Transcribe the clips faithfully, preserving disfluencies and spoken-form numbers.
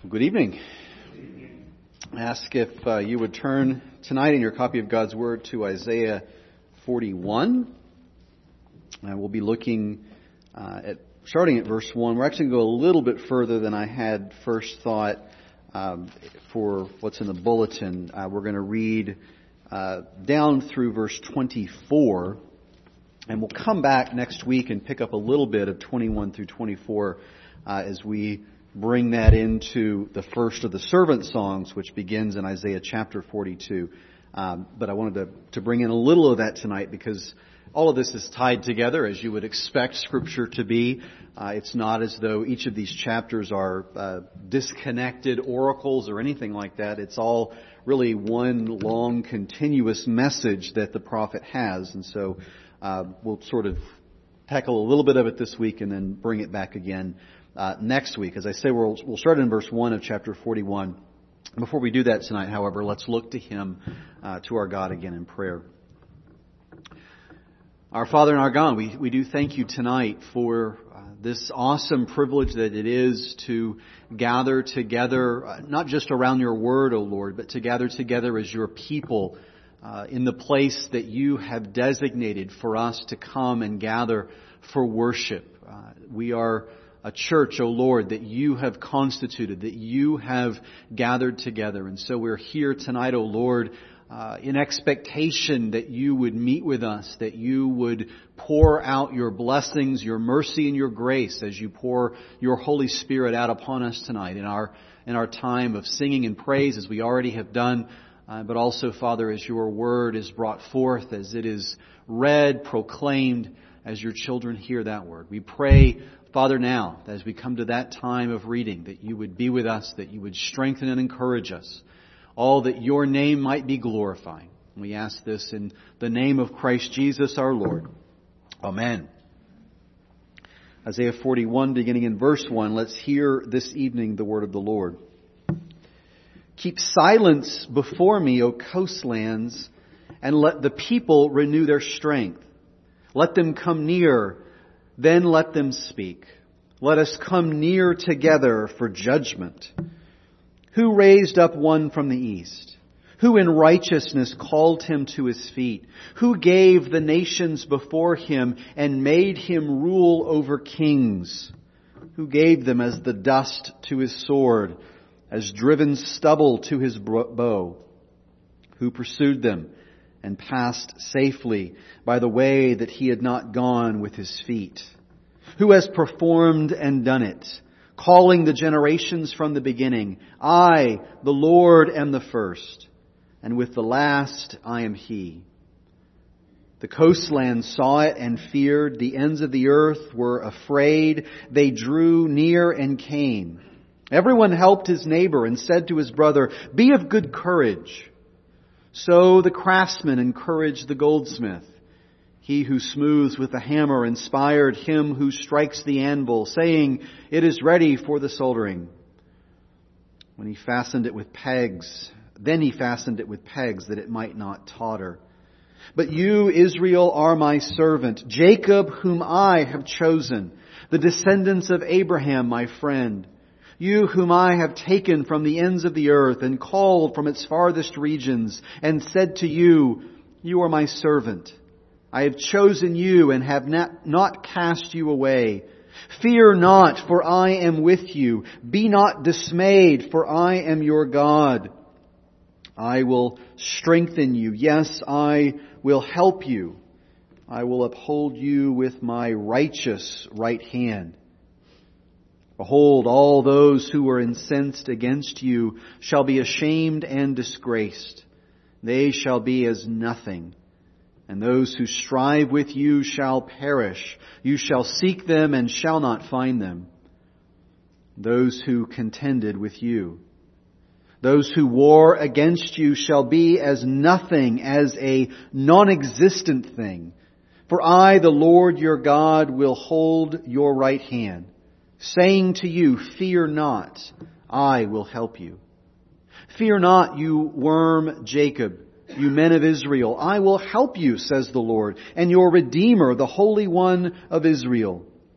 Good evening. I ask if uh, you would turn tonight in your copy of God's Word to Isaiah forty-one. And we'll be looking uh, at, starting at verse one. We're actually going to go a little bit further than I had first thought um, for what's in the bulletin. Uh, we're going to read uh, down through verse twenty-four. And we'll come back next week and pick up a little bit of twenty-one through twenty-four uh, as we bring that into the first of the servant songs, which begins in Isaiah chapter forty-two. Um, but I wanted to, to bring in a little of that tonight because all of this is tied together as you would expect Scripture to be. Uh, it's not as though each of these chapters are uh, disconnected oracles or anything like that. It's all really one long continuous message that the prophet has. And so uh, we'll sort of tackle a little bit of it this week and then bring it back again Uh, next week. As I say, we'll, we'll start in verse one of chapter forty-one. Before we do that tonight, however, let's look to Him, uh, to our God again in prayer. Our Father and our God, we, we do thank You tonight for uh, this awesome privilege that it is to gather together, uh, not just around Your Word, O Lord, but to gather together as Your people uh, in the place that You have designated for us to come and gather for worship. Uh, we are a church, O Lord, that You have constituted, that You have gathered together. And so we're here tonight, O Lord, uh, in expectation that You would meet with us, that You would pour out Your blessings, Your mercy, and Your grace as You pour Your Holy Spirit out upon us tonight in our in our time of singing and praise, as we already have done, uh, but also, Father, as Your Word is brought forth, as it is read, proclaimed, as Your children hear that Word. We pray, Father, now, as we come to that time of reading, that You would be with us, that You would strengthen and encourage us, all that Your name might be glorified. We ask this in the name of Christ Jesus our Lord. Amen. Isaiah forty-one, beginning in verse one, let's hear this evening the word of the Lord. Keep silence before Me, O coastlands, and let the people renew their strength. Let them come near, then let them speak. Let us come near together for judgment. Who raised up one from the east? Who in righteousness called him to his feet? Who gave the nations before him and made him rule over kings? Who gave them as the dust to his sword, as driven stubble to his bow? Who pursued them and passed safely by the way that he had not gone with his feet? Who has performed and done it, calling the generations from the beginning? I, the Lord, am the first, and with the last I am He. The coastlands saw it and feared. The ends of the earth were afraid. They drew near and came. Everyone helped his neighbor and said to his brother, "Be of good courage." So the craftsman encouraged the goldsmith. He who smooths with the hammer inspired him who strikes the anvil, saying, "It is ready for the soldering." When he fastened it with pegs, then he fastened it with pegs that it might not totter. But you, Israel, are My servant, Jacob, whom I have chosen, the descendants of Abraham, My friend. You whom I have taken from the ends of the earth and called from its farthest regions and said to you, "You are My servant. I have chosen you and have not, not cast you away. Fear not, for I am with you. Be not dismayed, for I am your God. I will strengthen you. Yes, I will help you. I will uphold you with My righteous right hand. Behold, all those who were incensed against you shall be ashamed and disgraced. They shall be as nothing. And those who strive with you shall perish. You shall seek them and shall not find them. Those who contended with you, those who war against you shall be as nothing, as a non-existent thing. For I, the Lord your God, will hold your right hand, saying to you, "Fear not, I will help you. Fear not, you worm Jacob, you men of Israel. I will help you, says the Lord, and your Redeemer, the Holy One of Israel.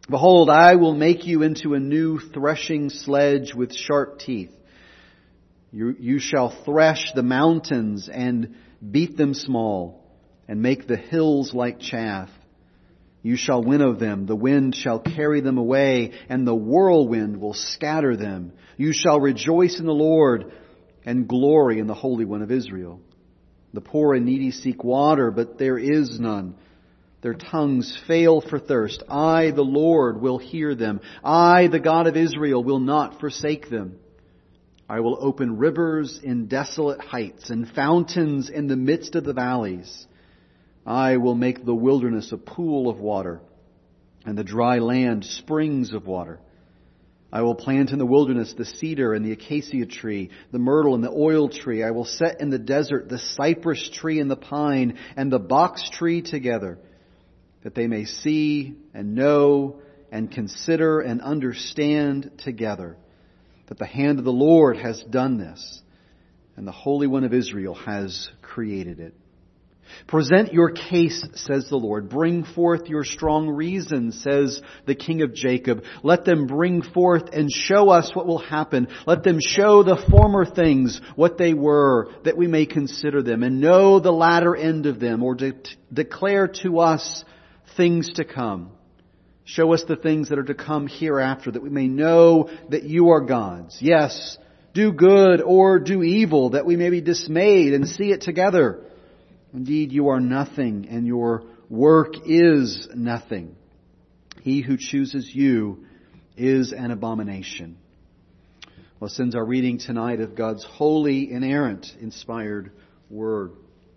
Behold, I will make you into a new threshing sledge with sharp teeth. You, you shall thresh the mountains and beat them small, and make the hills like chaff. You shall winnow them, the wind shall carry them away, and the whirlwind will scatter them. You shall rejoice in the Lord, and glory in the Holy One of Israel. The poor and needy seek water, but there is none. Their tongues fail for thirst. I, the Lord, will hear them. I, the God of Israel, will not forsake them. I will open rivers in desolate heights and fountains in the midst of the valleys. I will make the wilderness a pool of water, and the dry land springs of water. I will plant in the wilderness the cedar and the acacia tree, the myrtle and the oil tree. I will set in the desert the cypress tree and the pine and the box tree together, that they may see and know and consider and understand together that the hand of the Lord has done this, and the Holy One of Israel has created it. Present your case, says the Lord. Bring forth your strong reason, says the King of Jacob. Let them bring forth and show us what will happen. Let them show the former things what they were, that we may consider them and know the latter end of them, or de- declare to us things to come. Show us the things that are to come hereafter, that we may know that you are God's. Yes, do good or do evil, that we may be dismayed and see it together. Indeed, you are nothing, and your work is nothing. He who chooses you is an abomination. Well, this ends our reading tonight of God's holy, inerrant, inspired Word.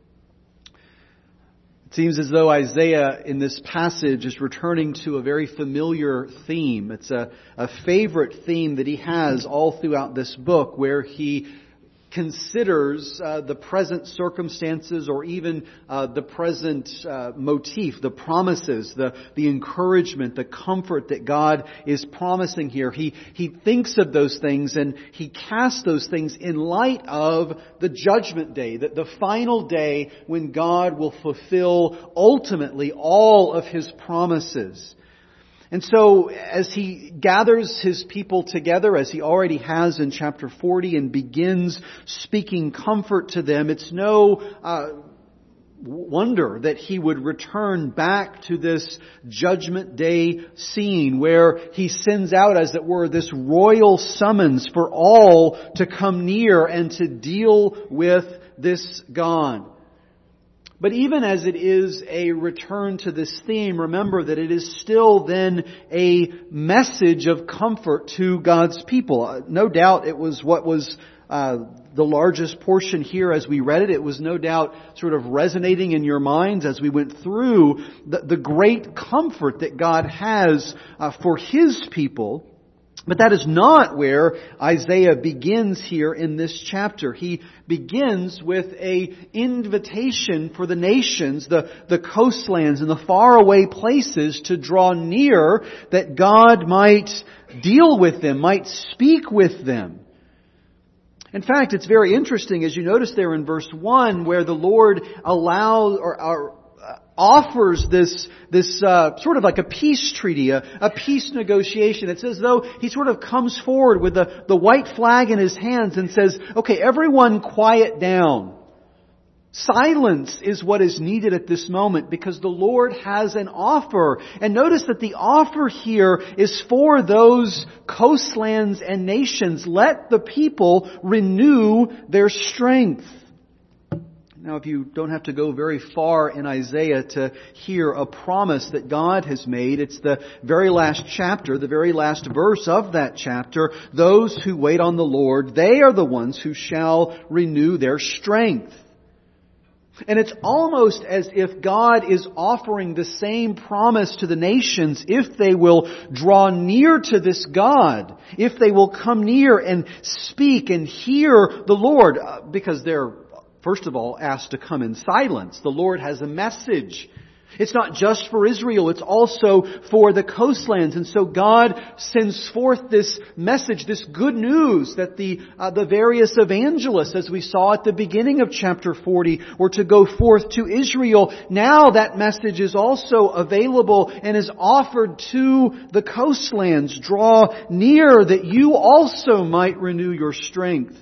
It seems as though Isaiah in this passage is returning to a very familiar theme. It's a, a favorite theme that he has all throughout this book, where he considers uh, the present circumstances, or even uh, the present uh, motif, the promises, the the encouragement, the comfort that God is promising here. He he thinks of those things, and he casts those things in light of the judgment day, that the final day when God will fulfill ultimately all of His promises. And so, as he gathers his people together, as he already has in chapter forty, and begins speaking comfort to them, it's no uh, wonder that he would return back to this judgment day scene, where he sends out, as it were, this royal summons for all to come near and to deal with this God. But even as it is a return to this theme, remember that it is still then a message of comfort to God's people. No doubt it was what was uh, the largest portion here as we read it. It was no doubt sort of resonating in your minds as we went through the, the great comfort that God has uh, for His people. But that is not where Isaiah begins here in this chapter. He begins with a invitation for the nations, the, the coastlands and the faraway places, to draw near, that God might deal with them, might speak with them. In fact, it's very interesting, as you notice there in verse one, where the Lord allows or, or offers this this uh, sort of like a peace treaty, a, a peace negotiation. It's as though He sort of comes forward with the, the white flag in His hands and says, okay, everyone quiet down. Silence is what is needed at this moment, because the Lord has an offer. And notice that the offer here is for those coastlands and nations. Let the people renew their strength. Now, if you don't have to go very far in Isaiah to hear a promise that God has made, it's the very last chapter, the very last verse of that chapter. Those who wait on the Lord, they are the ones who shall renew their strength. And it's almost as if God is offering the same promise to the nations if they will draw near to this God, if they will come near and speak and hear the Lord, because they're first of all asked to come in silence. The Lord has a message. It's not just for Israel, it's also for the coastlands. And so God sends forth this message, this good news that the uh, the various evangelists, as we saw at the beginning of chapter forty, were to go forth to Israel. Now that message is also available and is offered to the coastlands. Draw near that you also might renew your strength.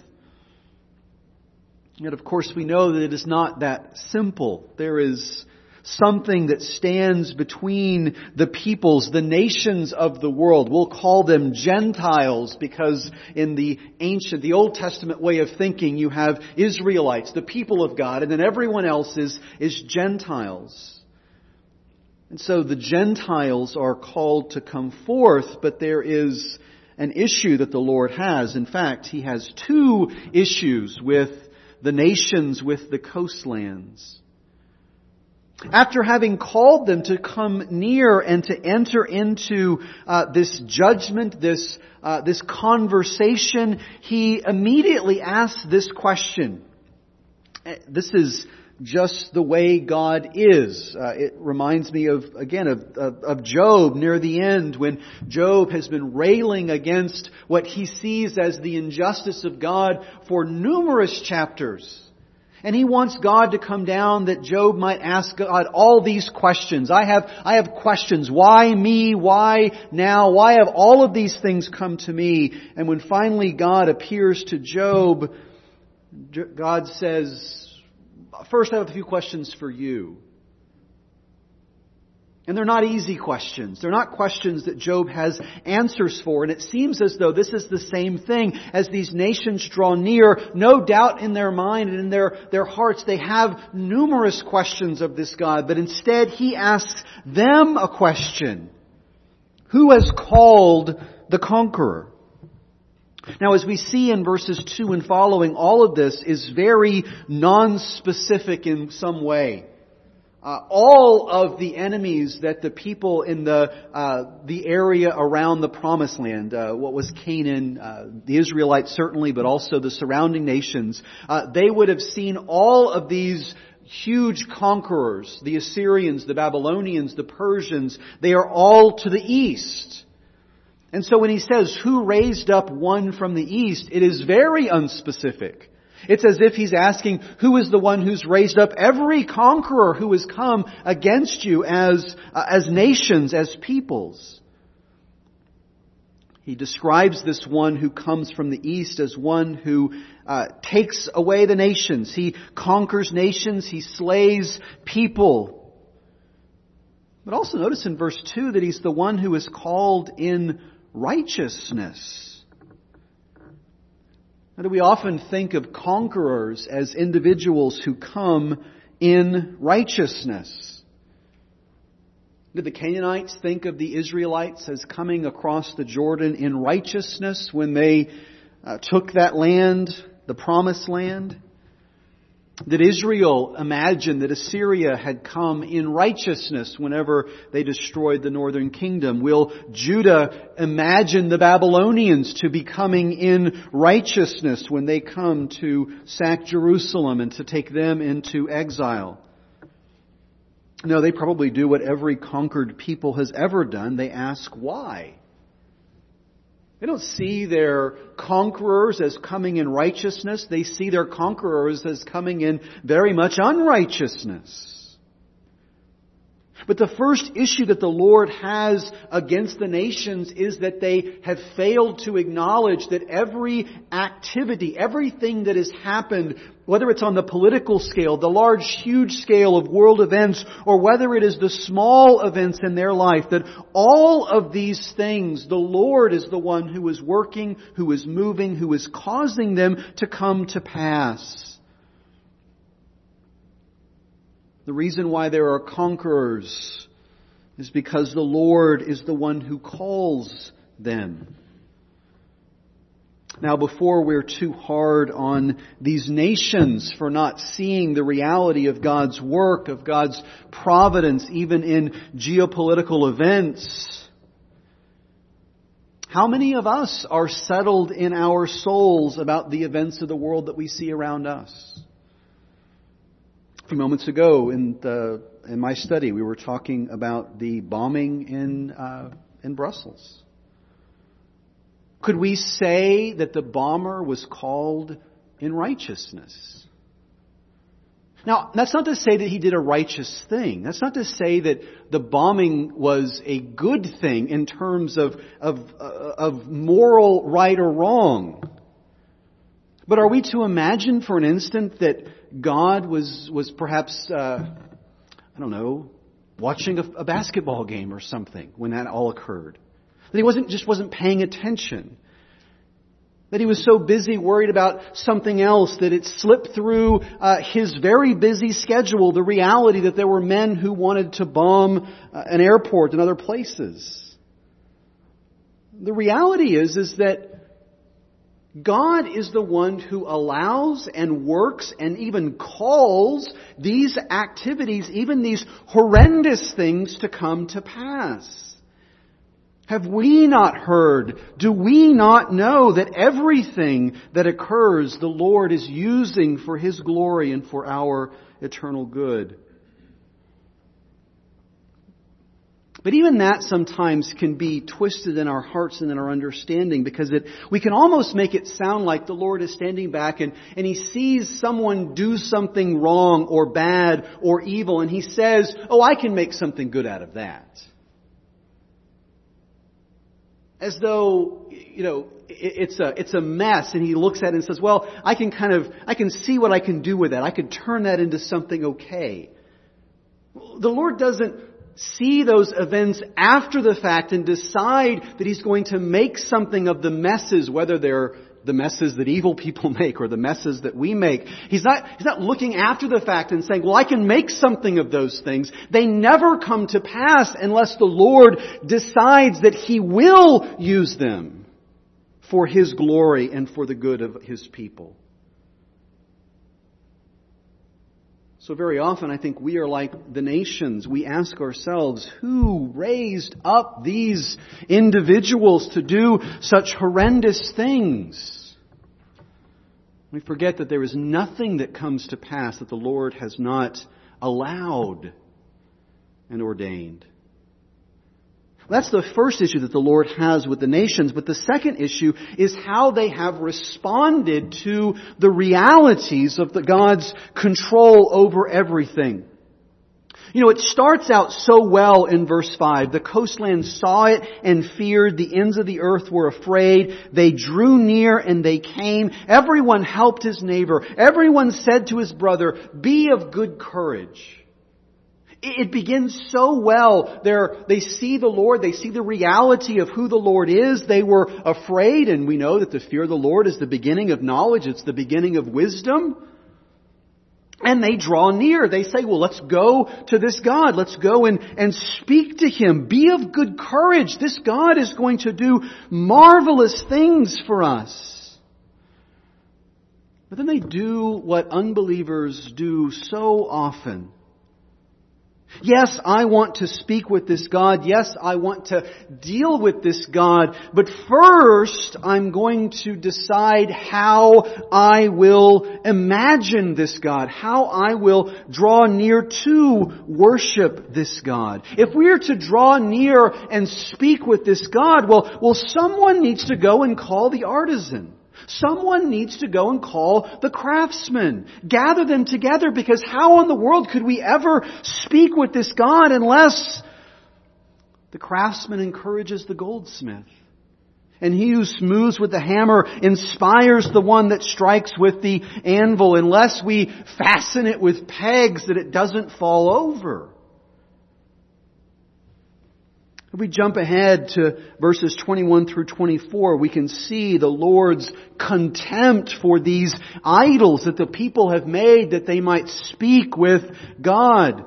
Yet of course we know that it is not that simple. There is something that stands between the peoples, the nations of the world. We'll call them Gentiles because in the ancient, the Old Testament way of thinking, you have Israelites, the people of God, and then everyone else is, is Gentiles. And so the Gentiles are called to come forth, but there is an issue that the Lord has. In fact, He has two issues with the nations, with the coastlands. After having called them to come near and to enter into uh, this judgment, this uh, this conversation, He immediately asks this question. This is just the way God is. Uh, it reminds me of, again, of, of, of Job near the end, when Job has been railing against what he sees as the injustice of God for numerous chapters. And he wants God to come down that Job might ask God all these questions. I have, I have questions. Why me? Why now? Why have all of these things come to me? And when finally God appears to Job, God says, first I have a few questions for you. And they're not easy questions. They're not questions that Job has answers for. And it seems as though this is the same thing as these nations draw near. No doubt in their mind and in their, their hearts they have numerous questions of this God. But instead He asks them a question. Who has called the conqueror? Now, as we see in verses two and following, all of this is very non-specific in some way. Uh, all of the enemies that the people in the uh, the area around the Promised Land, uh, what was Canaan, uh, the Israelites certainly, but also the surrounding nations, uh, they would have seen all of these huge conquerors, the Assyrians, the Babylonians, the Persians. They are all to the east. And so when He says, who raised up one from the east, it is very unspecific. It's as if He's asking, who is the one who's raised up every conqueror who has come against you as, uh, as nations, as peoples? He describes this one who comes from the east as one who uh, takes away the nations. He conquers nations. He slays people. But also notice in verse two that He's the one who is called in righteousness. Now, do we often think of conquerors as individuals who come in righteousness? Did the Canaanites think of the Israelites as coming across the Jordan in righteousness when they uh, took that land, the Promised Land? Did Israel imagine that Assyria had come in righteousness whenever they destroyed the northern kingdom? Will Judah imagine the Babylonians to be coming in righteousness when they come to sack Jerusalem and to take them into exile? No, they probably do what every conquered people has ever done. They ask why. They don't see their conquerors as coming in righteousness. They see their conquerors as coming in very much unrighteousness. But the first issue that the Lord has against the nations is that they have failed to acknowledge that every activity, everything that has happened, whether it's on the political scale, the large, huge scale of world events, or whether it is the small events in their life, that all of these things, the Lord is the one who is working, who is moving, who is causing them to come to pass. The reason why there are conquerors is because the Lord is the one who calls them. Now, before we're too hard on these nations for not seeing the reality of God's work, of God's providence, even in geopolitical events, how many of us are settled in our souls about the events of the world that we see around us? A few moments ago in the in my study, we were talking about the bombing in uh, in Brussels. Could we say that the bomber was called in righteousness? Now, that's not to say that he did a righteous thing. That's not to say that the bombing was a good thing in terms of of, uh, of moral right or wrong. But are we to imagine for an instant that God was was perhaps, uh, I don't know, watching a, a basketball game or something when that all occurred? That he wasn't just wasn't paying attention. That he was so busy worried about something else that it slipped through uh, his very busy schedule the reality that there were men who wanted to bomb uh, an airport and other places. The reality is, is that God is the one who allows and works and even calls these activities, even these horrendous things, to come to pass. Have we not heard? Do we not know that everything that occurs the Lord is using for His glory and for our eternal good? But even that sometimes can be twisted in our hearts and in our understanding, because it, we can almost make it sound like the Lord is standing back and, and He sees someone do something wrong or bad or evil, and He says, "Oh, I can make something good out of that." As though, you know, it's a it's a mess, and He looks at it and says, "Well, I can kind of I can see what I can do with that. I could turn that into something okay." The Lord doesn't see those events after the fact and decide that He's going to make something of the messes, whether they're the messes that evil people make or the messes that we make. He's not, He's not looking after the fact and saying, "Well, I can make something of those things." They never come to pass unless the Lord decides that He will use them for His glory and for the good of His people. So very often I think we are like the nations. We ask ourselves, who raised up these individuals to do such horrendous things? We forget that there is nothing that comes to pass that the Lord has not allowed and ordained. That's the first issue that the Lord has with the nations. But the second issue is how they have responded to the realities of the God's control over everything. You know, it starts out so well in verse five. The coastland saw it and feared. The ends of the earth were afraid. They drew near and they came. Everyone helped his neighbor. Everyone said to his brother, "Be of good courage." It begins so well. They're, they see the Lord. They see the reality of who the Lord is. They were afraid, and we know that the fear of the Lord is the beginning of knowledge. It's the beginning of wisdom. And they draw near. They say, "Well, let's go to this God. Let's go and, and speak to Him. Be of good courage. This God is going to do marvelous things for us." But then they do what unbelievers do so often. Yes, I want to speak with this God. Yes, I want to deal with this God. But first, I'm going to decide how I will imagine this God. How I will draw near to worship this God. If we are to draw near and speak with this God, well, well, someone needs to go and call the artisan. Someone needs to go and call the craftsman. Gather them together, because how in the world could we ever speak with this God unless the craftsman encourages the goldsmith? And he who smooths with the hammer inspires the one that strikes with the anvil, unless we fasten it with pegs that it doesn't fall over. If we jump ahead to verses twenty-one through twenty-four, we can see the Lord's contempt for these idols that the people have made that they might speak with God.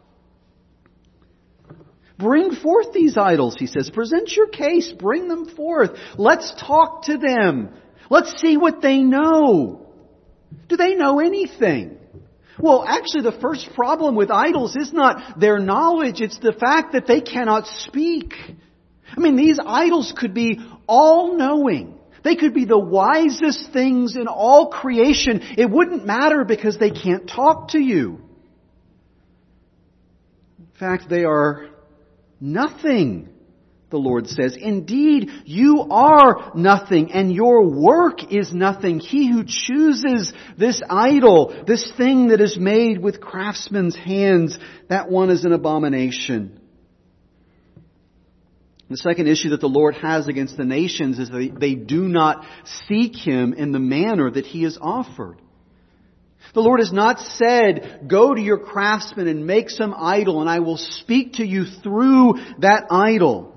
"Bring forth these idols," He says. "Present your case. Bring them forth. Let's talk to them. Let's see what they know. Do they know anything?" Well, actually, the first problem with idols is not their knowledge. It's the fact that they cannot speak. I mean, these idols could be all-knowing. They could be the wisest things in all creation. It wouldn't matter, because they can't talk to you. fact, they are nothing, the Lord says. Indeed, you are nothing, and your work is nothing. He who chooses this idol, this thing that is made with craftsmen's hands, that one is an abomination. The second issue that the Lord has against the nations is that they, they do not seek Him in the manner that He has offered. The Lord has not said, go to your craftsman and make some idol and I will speak to you through that idol.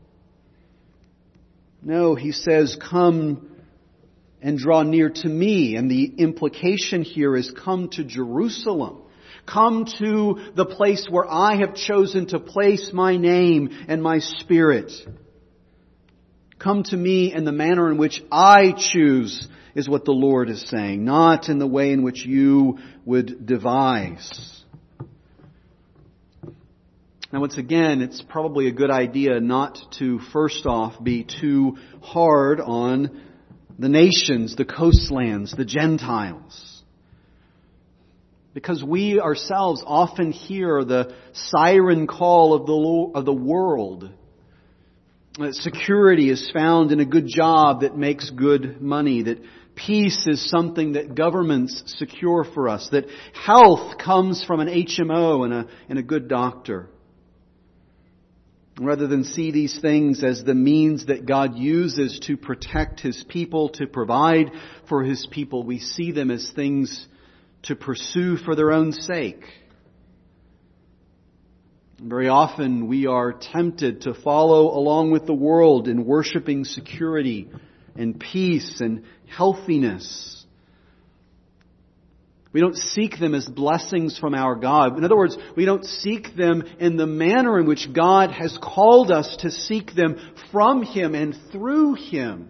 No, He says, come and draw near to me. And the implication here is come to Jerusalem. Come to the place where I have chosen to place my name and my Spirit. Come to me in the manner in which I choose, is what the Lord is saying, not in the way in which you would devise. Now, once again, it's probably a good idea not to, first off, be too hard on the nations, the coastlands, the Gentiles. Because we ourselves often hear the siren call of the, of the world. That security is found in a good job that makes good money. That peace is something that governments secure for us. That health comes from an H M O and a, and a good doctor. Rather than see these things as the means that God uses to protect His people, to provide for His people, we see them as things to pursue for their own sake. Very often we are tempted to follow along with the world in worshiping security and peace and healthiness. We don't seek them as blessings from our God. In other words, we don't seek them in the manner in which God has called us to seek them from Him and through Him.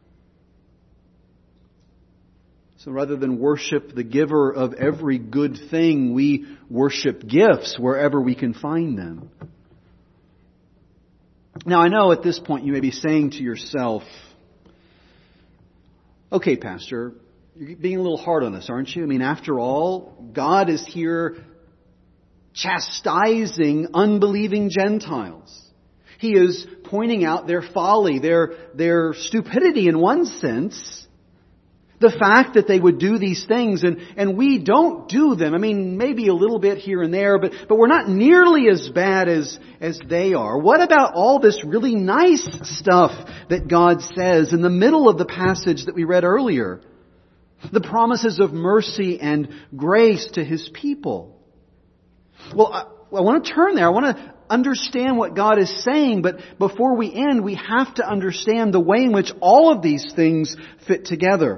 So rather than worship the giver of every good thing, we worship gifts wherever we can find them. Now, I know at this point you may be saying to yourself, okay, Pastor, you're being a little hard on us, aren't you? I mean, after all, God is here chastising unbelieving Gentiles. He is pointing out their folly, their, their stupidity in one sense. The fact that they would do these things, and, and we don't do them. I mean, maybe a little bit here and there, but, but we're not nearly as bad as, as they are. What about all this really nice stuff that God says in the middle of the passage that we read earlier? The promises of mercy and grace to His people. Well, I, I want to turn there. I want to understand what God is saying, but before we end, we have to understand the way in which all of these things fit together.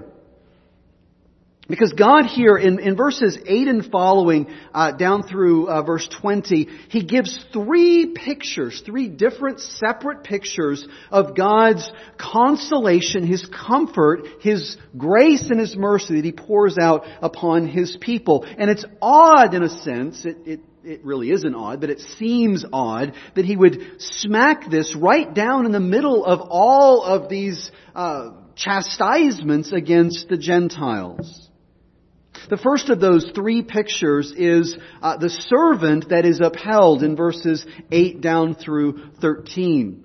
Because God here in, in verses eight and following, uh, down through uh, verse twenty, He gives three pictures, three different separate pictures of God's consolation, His comfort, His grace and His mercy that He pours out upon His people. And it's odd in a sense, it, it, it really isn't odd, but it seems odd that He would smack this right down in the middle of all of these uh, chastisements against the Gentiles. The first of those three pictures is uh, the servant that is upheld in verses eight down through thirteen.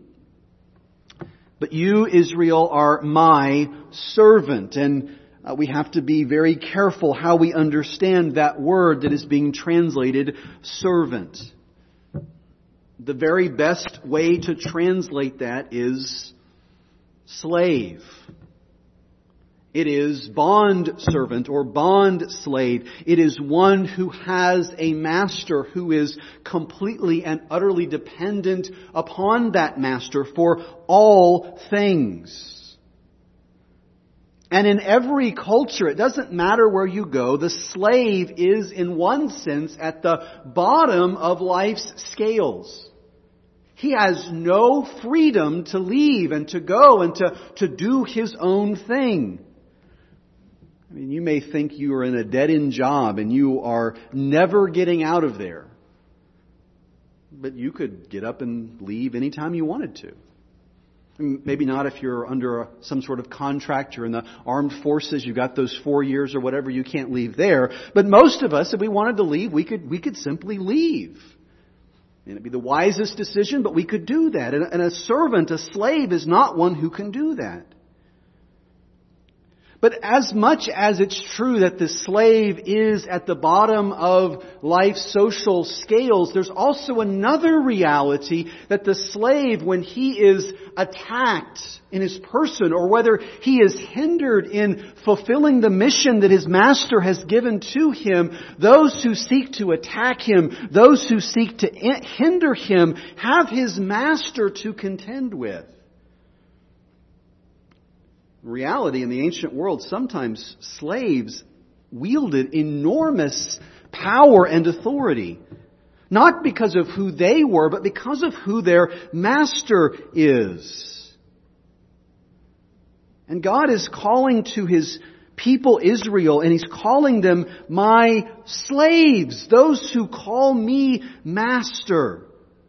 But you, Israel, are my servant. And uh, we have to be very careful how we understand that word that is being translated servant. The very best way to translate that is slave. It is bond servant or bond slave. It is one who has a master who is completely and utterly dependent upon that master for all things. And in every culture, it doesn't matter where you go, the slave is in one sense at the bottom of life's scales. He has no freedom to leave and to go and to, to do his own thing. I mean, you may think you are in a dead-end job and you are never getting out of there. But you could get up and leave anytime you wanted to. Maybe not if you're under some sort of contract, you're in the armed forces, you've got those four years or whatever, you can't leave there. But most of us, if we wanted to leave, we could, we could simply leave. May not be the wisest decision, but we could do that. And a servant, a slave, is not one who can do that. But as much as it's true that the slave is at the bottom of life's social scales, there's also another reality that the slave, when he is attacked in his person, or whether he is hindered in fulfilling the mission that his master has given to him, those who seek to attack him, those who seek to hinder him, have his master to contend with. In reality, in the ancient world, sometimes slaves wielded enormous power and authority. Not because of who they were, but because of who their master is. And God is calling to His people Israel, and He's calling them my slaves, those who call me master.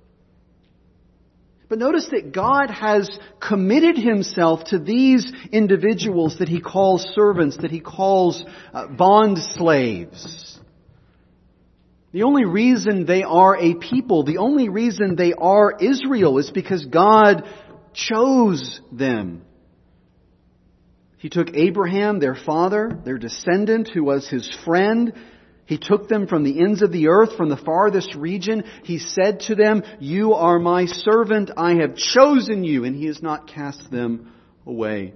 But notice that God has committed Himself to these individuals that He calls servants, that He calls uh, bond slaves. The only reason they are a people, the only reason they are Israel, is because God chose them. He took Abraham, their father, their descendant, who was His friend. He took them from the ends of the earth, from the farthest region. He said to them, "You are my servant. I have chosen you." And He has not cast them away.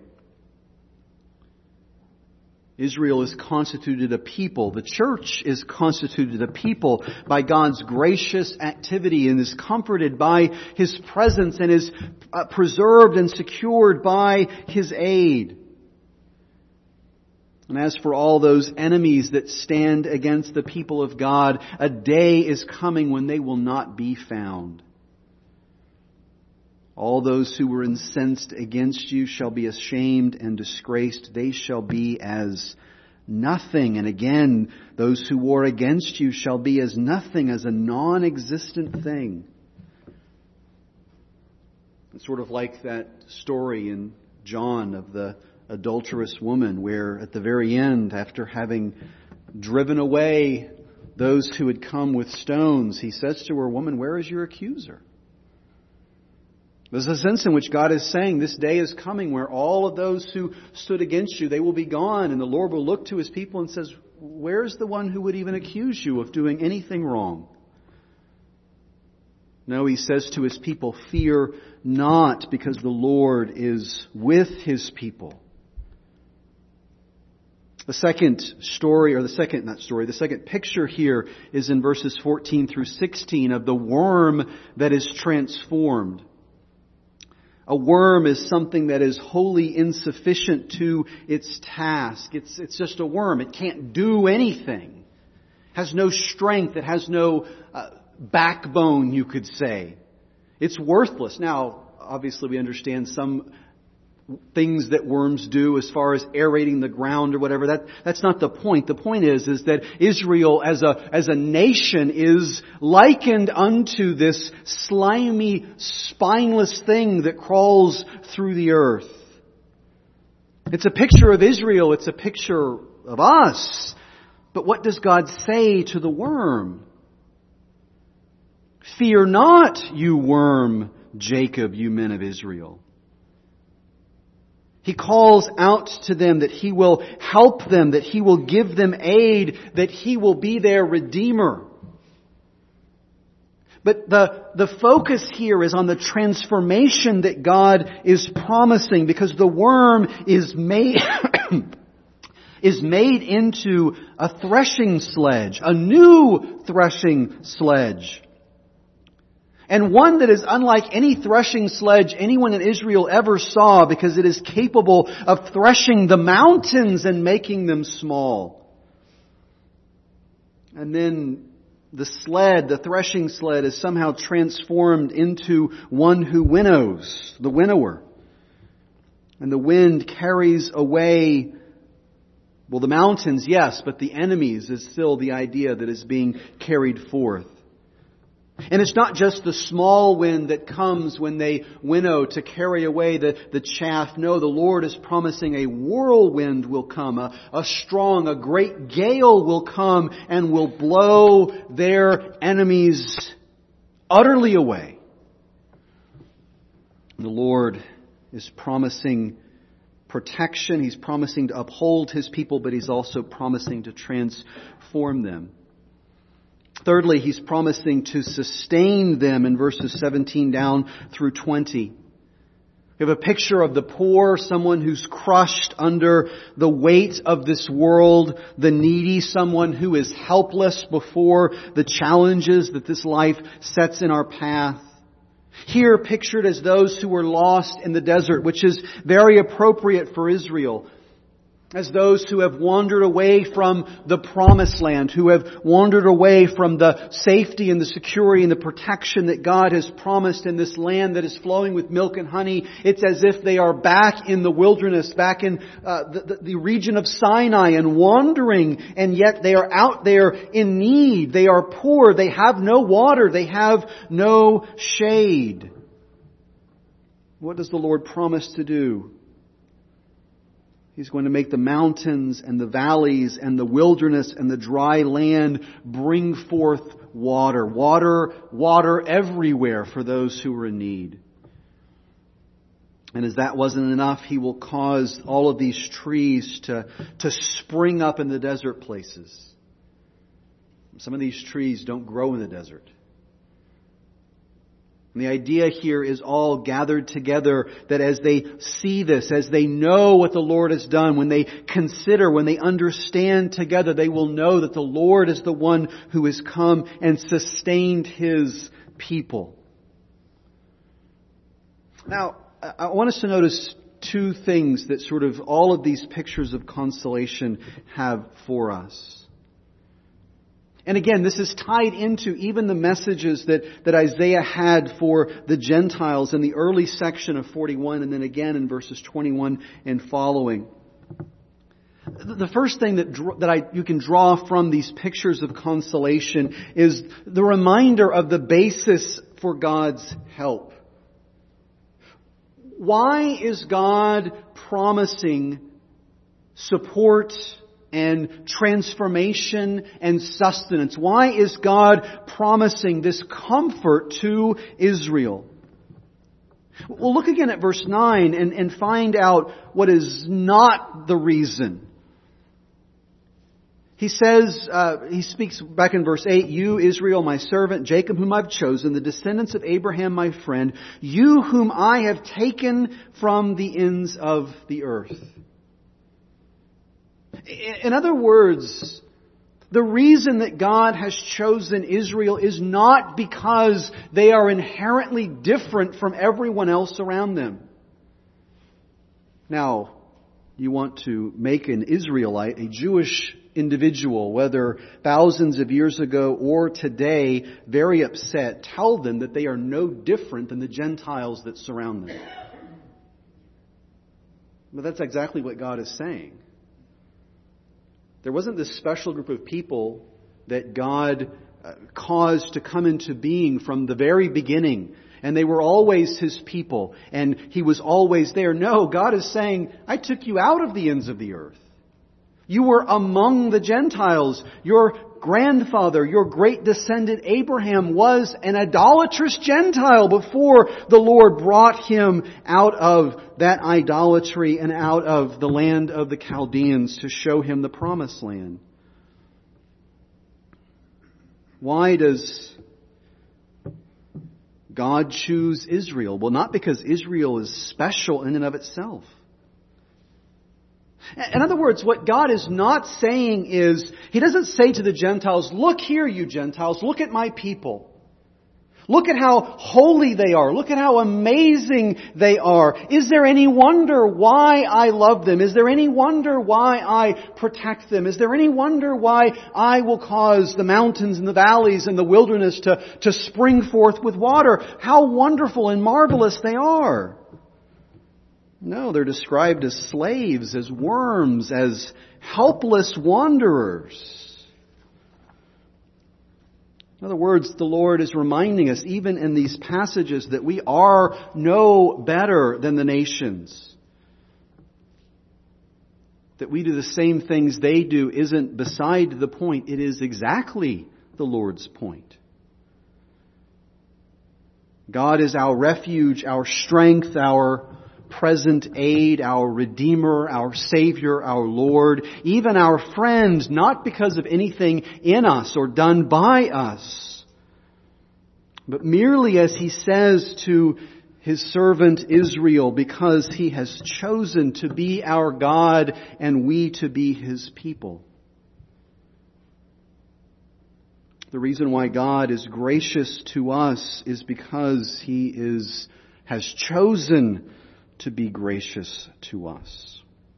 Israel is constituted a people. The church is constituted a people by God's gracious activity and is comforted by His presence and is uh, preserved and secured by His aid. And as for all those enemies that stand against the people of God, a day is coming when they will not be found. All those who were incensed against you shall be ashamed and disgraced. They shall be as nothing. And again, those who war against you shall be as nothing, as a non-existent thing. It's sort of like that story in John of the adulterous woman, where at the very end, after having driven away those who had come with stones, He says to her, "Woman, where is your accuser?" There's a sense in which God is saying this day is coming where all of those who stood against you, they will be gone, and the Lord will look to His people and says, "Where's the one who would even accuse you of doing anything wrong?" No, He says to His people, "Fear not, because the Lord is with His people." The second story, or the second, not story, the second picture here is in verses fourteen through sixteen of the worm that is transformed. A worm is something that is wholly insufficient to its task. It's, it's just a worm. It can't do anything. It has no strength. It has no uh, backbone, you could say. It's worthless. Now, obviously we understand some things that worms do as far as aerating the ground or whatever. That, that's not the point. The point is, is that Israel as a, as a nation is likened unto this slimy, spineless thing that crawls through the earth. It's a picture of Israel. It's a picture of us. But what does God say to the worm? "Fear not, you worm, Jacob, you men of Israel." He calls out to them that He will help them, that He will give them aid, that He will be their Redeemer. But the, the focus here is on the transformation that God is promising, because the worm is made, is made into a threshing sledge, a new threshing sledge. And one that is unlike any threshing sledge anyone in Israel ever saw, because it is capable of threshing the mountains and making them small. And then the sled, the threshing sled, is somehow transformed into one who winnows, the winnower. And the wind carries away, well, the mountains, yes, but the enemies is still the idea that is being carried forth. And it's not just the small wind that comes when they winnow to carry away the, the chaff. No, the Lord is promising a whirlwind will come. A, a strong, a great gale will come and will blow their enemies utterly away. The Lord is promising protection. He's promising to uphold His people, but He's also promising to transform them. Thirdly, He's promising to sustain them in verses seventeen down through twenty. We have a picture of the poor, someone who's crushed under the weight of this world, the needy, someone who is helpless before the challenges that this life sets in our path. Here pictured as those who were lost in the desert, which is very appropriate for Israel. As those who have wandered away from the promised land, who have wandered away from the safety and the security and the protection that God has promised in this land that is flowing with milk and honey. It's as if they are back in the wilderness, back in uh, the, the, the region of Sinai and wandering, and yet they are out there in need. They are poor. They have no water. They have no shade. What does the Lord promise to do? He's going to make the mountains and the valleys and the wilderness and the dry land bring forth water. Water, water everywhere for those who are in need. And as that wasn't enough, He will cause all of these trees to, to spring up in the desert places. Some of these trees don't grow in the desert. And the idea here is all gathered together that as they see this, as they know what the Lord has done, when they consider, when they understand together, they will know that the Lord is the one who has come and sustained His people. Now, I want us to notice two things that sort of all of these pictures of consolation have for us. And again, this is tied into even the messages that, that Isaiah had for the Gentiles in the early section of forty-one and then again in verses twenty-one and following. The first thing that that I you can draw from these pictures of consolation is the reminder of the basis for God's help. Why is God promising support and transformation and sustenance? Why is God promising this comfort to Israel? Well, look again at verse nine and, and find out what is not the reason. He says, uh, he speaks back in verse eight, "You, Israel, my servant, Jacob, whom I've chosen, the descendants of Abraham, my friend, you whom I have taken from the ends of the earth." In other words, the reason that God has chosen Israel is not because they are inherently different from everyone else around them. Now, you want to make an Israelite, a Jewish individual, whether thousands of years ago or today, very upset, tell them that they are no different than the Gentiles that surround them. But that's exactly what God is saying. There wasn't this special group of people that God uh, caused to come into being from the very beginning. And they were always His people. And He was always there. No, God is saying, I took you out of the ends of the earth. You were among the Gentiles. Your grandfather, your great descendant Abraham was an idolatrous Gentile before the Lord brought him out of that idolatry and out of the land of the Chaldeans to show him the promised land. Why does God choose Israel? Well, not because Israel is special in and of itself. In other words, what God is not saying is, He doesn't say to the Gentiles, look here, you Gentiles, look at my people. Look at how holy they are. Look at how amazing they are. Is there any wonder why I love them? Is there any wonder why I protect them? Is there any wonder why I will cause the mountains and the valleys and the wilderness to, to spring forth with water? How wonderful and marvelous they are. No, they're described as slaves, as worms, as helpless wanderers. In other words, the Lord is reminding us, even in these passages, that we are no better than the nations. That we do the same things they do isn't beside the point. It is exactly the Lord's point. God is our refuge, our strength, our present aid, our Redeemer, our Savior, our Lord, even our friend, not because of anything in us or done by us, but merely, as He says to His servant Israel, because He has chosen to be our God and we to be His people. The reason why God is gracious to us is because He is has chosen to be gracious to us.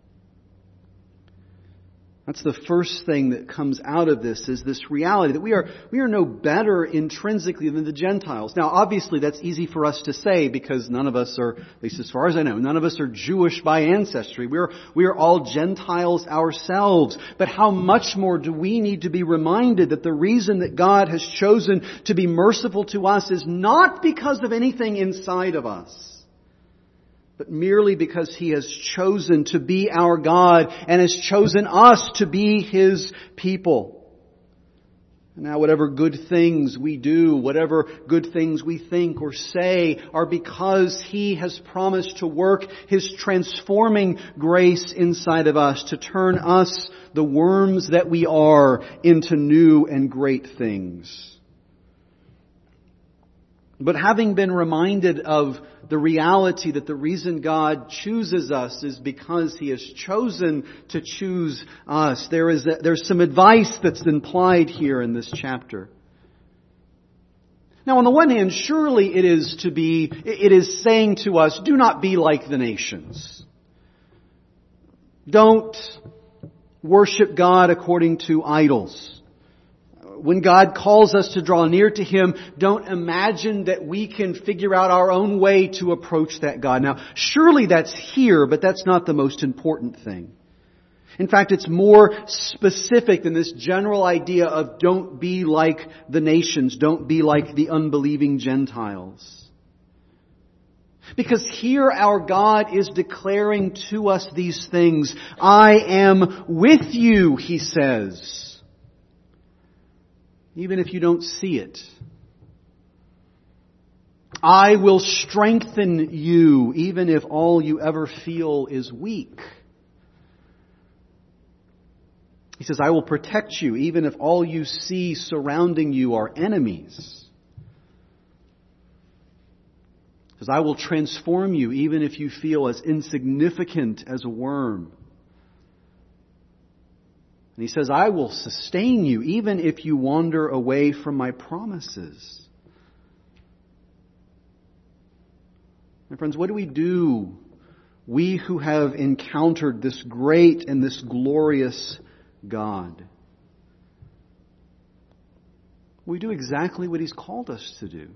That's the first thing that comes out of this, is this reality that we are we are no better intrinsically than the Gentiles. Now, obviously, that's easy for us to say because none of us are, at least as far as I know, none of us are Jewish by ancestry. We are we are all Gentiles ourselves. But how much more do we need to be reminded that the reason that God has chosen to be merciful to us is not because of anything inside of us, but merely because He has chosen to be our God and has chosen us to be His people. Now, whatever good things we do, whatever good things we think or say, are because He has promised to work His transforming grace inside of us to turn us, the worms that we are, into new and great things. But having been reminded of the reality that the reason God chooses us is because He has chosen to choose us, there is a, there's some advice that's implied here in this chapter. Now, on the one hand, surely it is to be, it is saying to us, do not be like the nations. Don't worship God according to idols. When God calls us to draw near to Him, don't imagine that we can figure out our own way to approach that God. Now, surely that's here, but that's not the most important thing. In fact, it's more specific than this general idea of don't be like the nations, don't be like the unbelieving Gentiles. Because here our God is declaring to us these things. I am with you, He says. Even if you don't see it. I will strengthen you, even if all you ever feel is weak. He says, I will protect you, even if all you see surrounding you are enemies. He says, I will transform you, even if you feel as insignificant as a worm. And He says, I will sustain you even if you wander away from my promises. My friends, what do we do, we who have encountered this great and this glorious God? We do exactly what He's called us to do.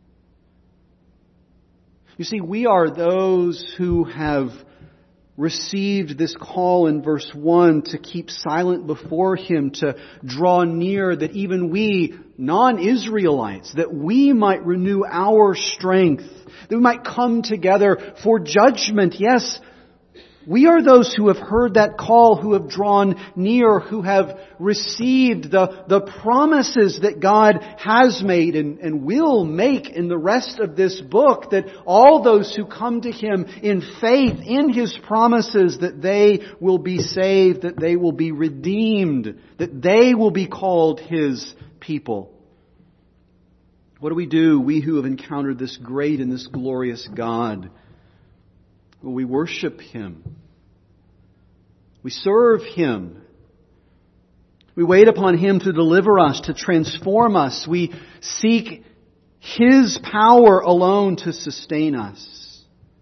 You see, we are those who have received this call in verse one to keep silent before Him, to draw near, that even we, non-Israelites, that we might renew our strength, that we might come together for judgment. Yes, we are those who have heard that call, who have drawn near, who have received the, the promises that God has made and, and will make in the rest of this book, that all those who come to Him in faith in His promises, that they will be saved, that they will be redeemed, that they will be called His people. What do we do, we who have encountered this great and this glorious God? Well, we worship Him. We serve Him. We wait upon Him to deliver us, to transform us. We seek His power alone to sustain us.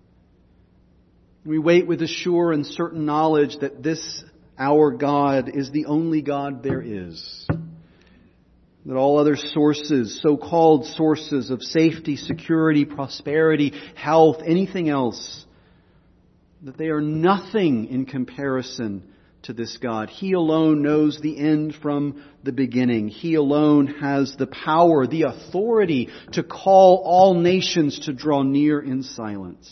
We wait with a sure and certain knowledge that this, our God, is the only God there is. That all other sources, so-called sources of safety, security, prosperity, health, anything else, that they are nothing in comparison to this God. He alone knows the end from the beginning. He alone has the power, the authority to call all nations to draw near in silence.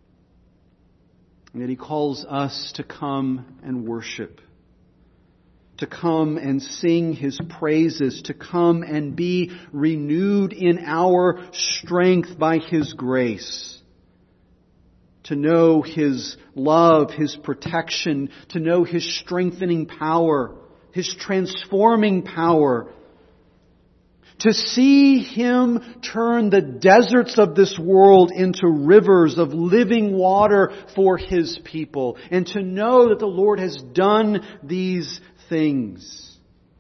And yet He calls us to come and worship. to come and sing His praises, to come and be renewed in our strength by His grace, to know His love, His protection, to know His strengthening power, His transforming power, to see Him turn the deserts of this world into rivers of living water for His people, and to know that the Lord has done these things.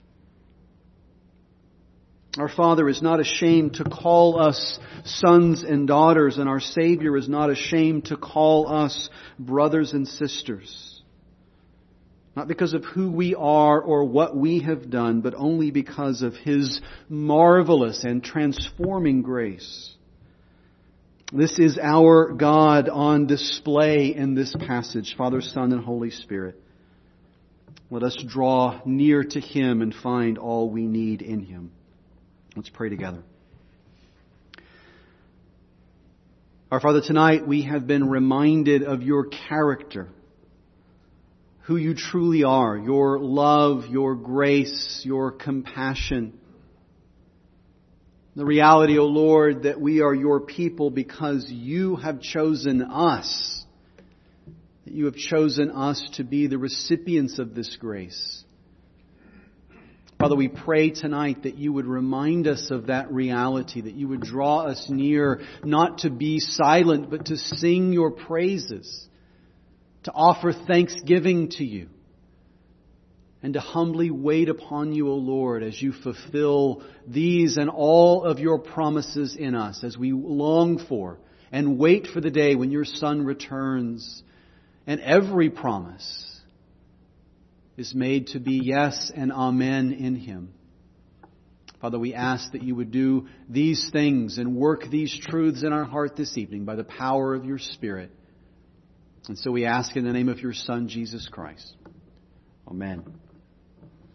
Our Father is not ashamed to call us sons and daughters, and our Savior is not ashamed to call us brothers and sisters. Not because of who we are or what we have done, but only because of His marvelous and transforming grace. This is our God on display in this passage, Father, Son, and Holy Spirit. Let us draw near to Him and find all we need in Him. Let's pray together. Our Father, tonight we have been reminded of Your character, who You truly are, Your love, Your grace, Your compassion. The reality, O Lord, that we are Your people because You have chosen us. That You have chosen us to be the recipients of this grace. Father, we pray tonight that You would remind us of that reality, that You would draw us near, not to be silent, but to sing Your praises, to offer thanksgiving to You, and to humbly wait upon You, O Lord, as You fulfill these and all of Your promises in us, as we long for and wait for the day when Your Son returns, and every promise is made to be yes and amen in Him. Father, we ask that You would do these things and work these truths in our heart this evening by the power of Your Spirit. And so we ask in the name of Your Son, Jesus Christ. Amen.